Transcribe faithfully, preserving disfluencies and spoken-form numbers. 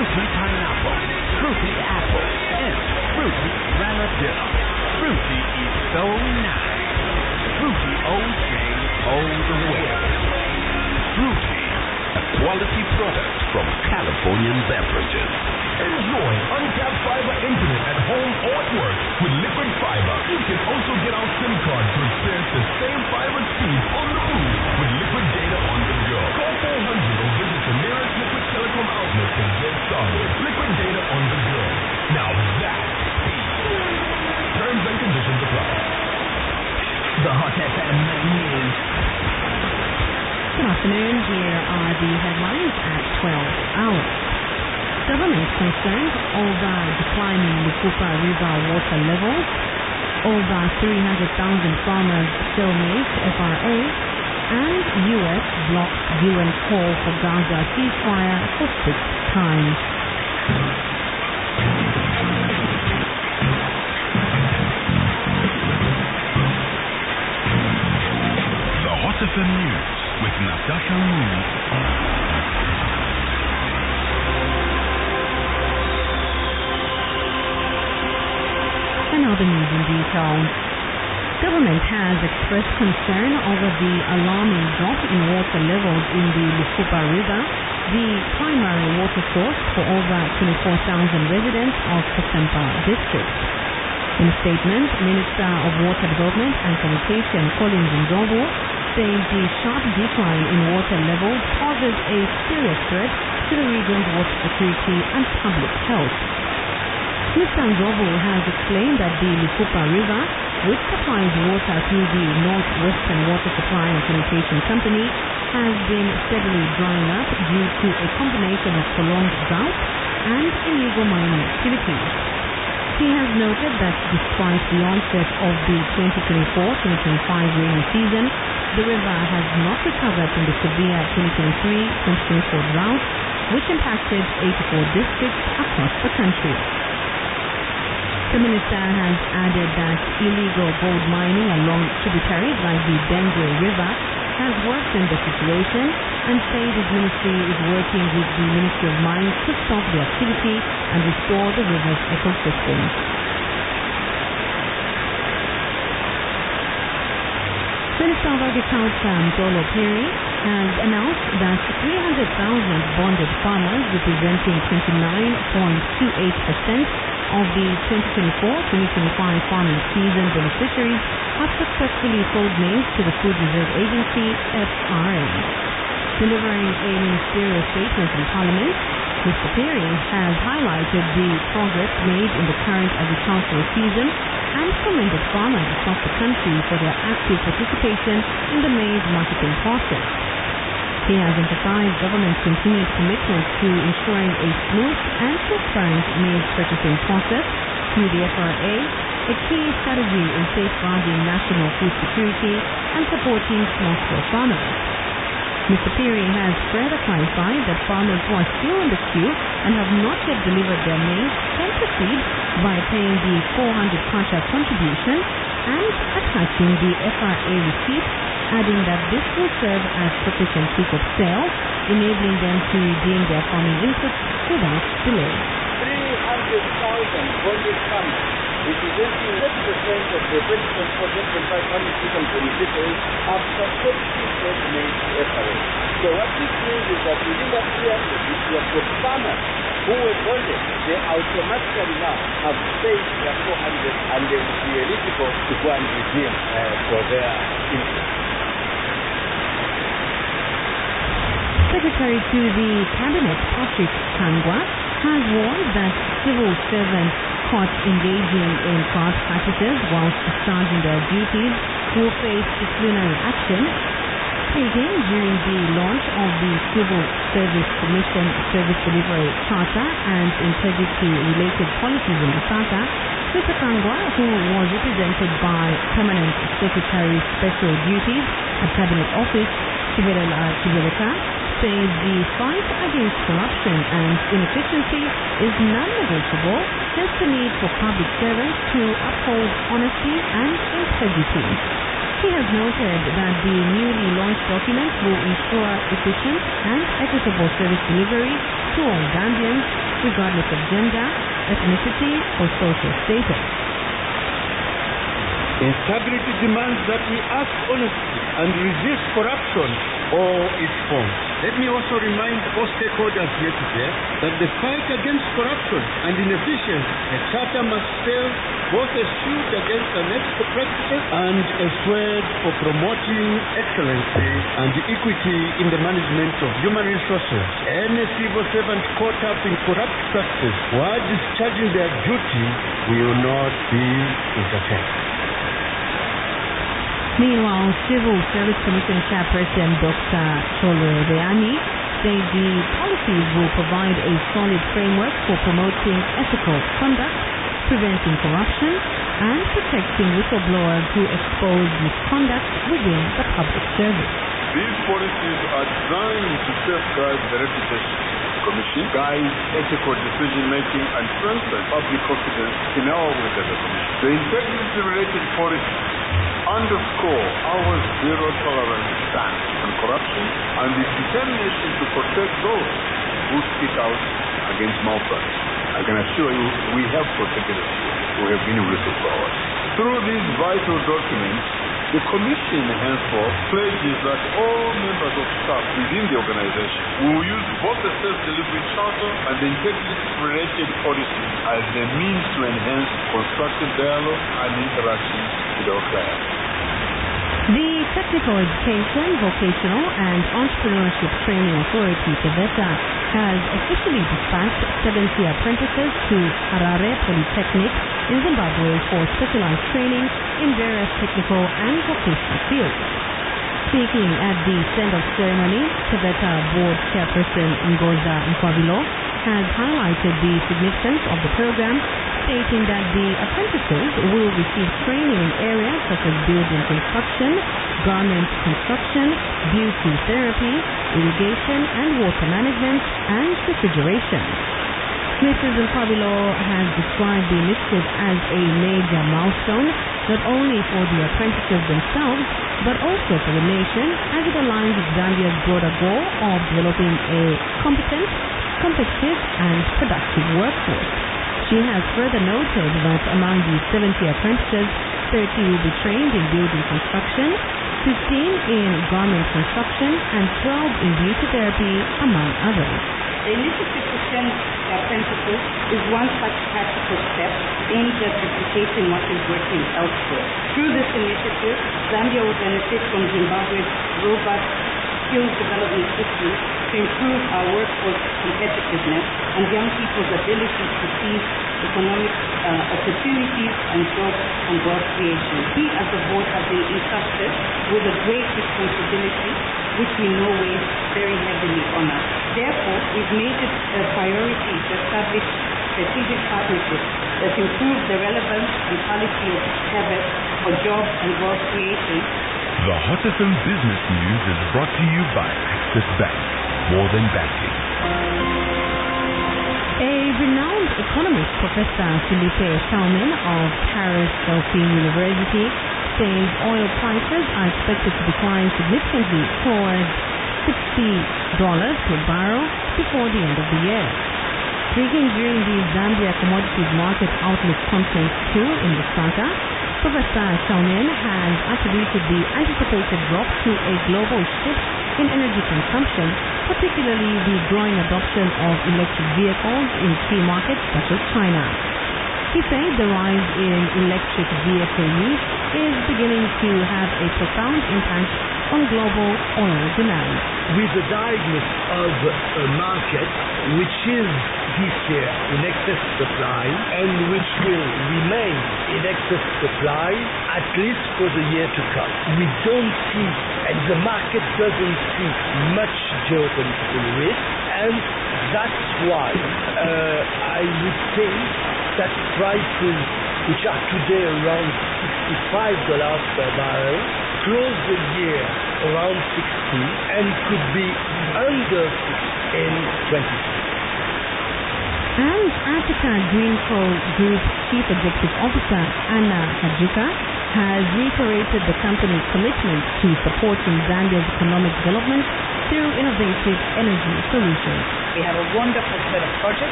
fruity pineapple, fruity apple, and fruity granadilla. Fruity is so nice. Fruity O J all the way. Fruity, a quality product from Californian Beverages. Enjoy uncapped fiber internet at home or at work with Liquid Fiber. You can also get our SIM card to experience the same fiber speed on the move with Liquid Data on the go. Call four hundred or visit the nearest Liquid Telecom outlet to get started. Liquid Data on the go. Now that's speed. Terms and conditions apply. The Hot F M News. Good afternoon. Here are the headlines at twelve hours. Government concerned over declining Lukupa River water levels. Over three hundred thousand farmers stalemate F R A. And U S blocks U N call for Gaza ceasefire for sixth time. The Hot F M News with Natasha Moon. And now the news in detail. Government has expressed concern over the alarming drop in water levels in the Lukupa River, the primary water source for over twenty-four thousand residents of Kasempa district. In a statement, Minister of Water Development and Sanitation Collins Ndlovu says the sharp decline in water levels poses a serious threat to the region's water security and public health. Mister Ndlovu has explained that the Lukupa River, which supplies water through the Northwestern Water Supply and Sanitation Company, has been steadily drying up due to a combination of prolonged drought and illegal mining activities. He has noted that despite the onset of the twenty twenty-four twenty twenty-five rainy season, the river has not recovered from the severe twenty twenty-three twenty twenty-four drought, which impacted eighty-four districts across the country. The minister has added that illegal gold mining along tributaries like the Bengue River has worsened the situation and said his ministry is working with the Ministry of Mines to stop the activity and restore the river's ecosystem. Minister of Agriculture Mtolo Phiri has announced that three hundred thousand bonded farmers representing twenty-nine point two eight percent of the twenty twenty-four twenty twenty-five farming season beneficiaries have successfully sold maize to the Food Reserve Agency, F R A. Delivering a ministerial statement in Parliament, Mister Phiri has highlighted the progress made in the current agricultural season and commended farmers across the country for their active participation in the maize marketing process. He has emphasized government's continued commitment to ensuring a smooth and transparent maize purchasing process through the F R A, a key strategy in safeguarding national food security and supporting small-scale farmers. Mister Phiri has further clarified that farmers who are still in the queue and have not yet delivered their maize can proceed by paying the four hundred contract contribution and attaching the F R A receipt, adding that this will serve as sufficient proof of sale, enabling them to redeem their farming inputs without delay. three hundred thousand bonded farmers, representing thirty percent of the twenty twenty-four twenty twenty-five farming season beneficiaries, have successfully sold maize to F R A. So what this means is that within that three hundred, if you have got farmers who were bonded, they automatically now have paid their four hundred and they will be eligible to go and redeem uh, for their inputs. Secretary to the Cabinet, Patrick Kangwa, has warned that civil servants caught engaging in corrupt practices whilst discharging their duties will face disciplinary action. Speaking during the launch of the Civil Service Commission Service Delivery Charter and Integrity-Related Policies in Lusaka, Mister Kangwa, who was represented by Permanent Secretary Special Duties at Cabinet Office, Chibelela Chibeleka, says the fight against corruption and inefficiency is non-negotiable, hence the need for public servants to uphold honesty and integrity. He has noted that the newly launched document will ensure efficient and equitable service delivery to all Gambians regardless of gender, ethnicity, or social status. Integrity demands that we act honestly and resist corruption all its forms. Let me also remind all stakeholders here today that the fight against corruption and inefficiency, the Charter must serve both a shield against unethical practices and a sword for promoting excellency and equity in the management of human resources. Any civil servant caught up in corrupt practices while discharging their duty will not be entertained. Meanwhile, Civil Service Commission Chairperson Doctor Cholo Reani said the policies will provide a solid framework for promoting ethical conduct, preventing corruption, and protecting whistleblowers who expose misconduct within the public service. These policies are designed to safeguard the reputation of the Commission, guide ethical decision-making, and strengthen public confidence in our work as a Commission. The integrity-related policies underscore our zero-tolerance stance on corruption and the determination to protect those who speak out against malpractice. I can assure you, we have protected us who have been whistleblowers. Through these vital documents, the Commission henceforth pledges that all members of staff within the organization will use both the self-delivery charter and the integrity-related policies as a means to enhance constructive dialogue and interaction with our clients. The Technical Education, Vocational and Entrepreneurship Training Authority, TEVETA, has officially dispatched seventy apprentices to Harare Polytechnic in Zimbabwe for specialized training in various technical and vocational fields. Speaking at the send-off ceremony, TEVETA Board Chairperson Ngoza Nkwabilo has highlighted the significance of the program, stating that the apprentices will receive training in areas such as building construction, garment construction, beauty therapy, irrigation and water management, and refrigeration. Missus Nkwabilo has described the initiative as a major milestone, not only for the apprentices themselves, but also for the nation, as it aligns with Zambia's broader goal of developing a competent, competitive and productive workforce. She has further noted that among the seventy apprentices, thirty will be trained in building construction, fifteen in garment construction, and twelve in beauty therapy, among others. The initiative to send apprentices is one such practical step aimed at duplicating what is working elsewhere. Through this initiative, Zambia will benefit from Zimbabwe's robust skills development system to improve our workforce competitiveness and young people's ability to seize economic uh, opportunities and jobs and wealth creation. We as a board have been entrusted with a great responsibility which we know weighs very heavily on us. Therefore, we've made it a priority to establish strategic partnerships that improve the relevance and quality of TEVET for jobs and wealth creation. The Hot F M Business News is brought to you by Access Bank. More than banking. A renowned economist, Professor Philippe Chalmin of Paris Dauphine University, says oil prices are expected to decline significantly towards sixty dollars per barrel before the end of the year. Speaking during the Zambia Commodities Market Outlook Conference two in Lusaka, Professor Chalmin has attributed the anticipated drop to a global shift in energy consumption, particularly the growing adoption of electric vehicles in key markets such as China. He said the rise in electric vehicle use is beginning to have a profound impact on global oil demand. With the diagnosis of a market which is this year in excess supply and which will remain in excess supply at least for the year to come. We don't see, and the market doesn't see much geopolitical risk, and that's why uh, I would say that prices, which are today around sixty-five dollars per barrel, close the year around sixty and could be under sixty in twenty-six. And Africa Greenco Group Chief Executive Officer Anna Hajuka has reiterated the company's commitment to supporting Zambia's economic development through innovative energy solutions. We have a wonderful set of projects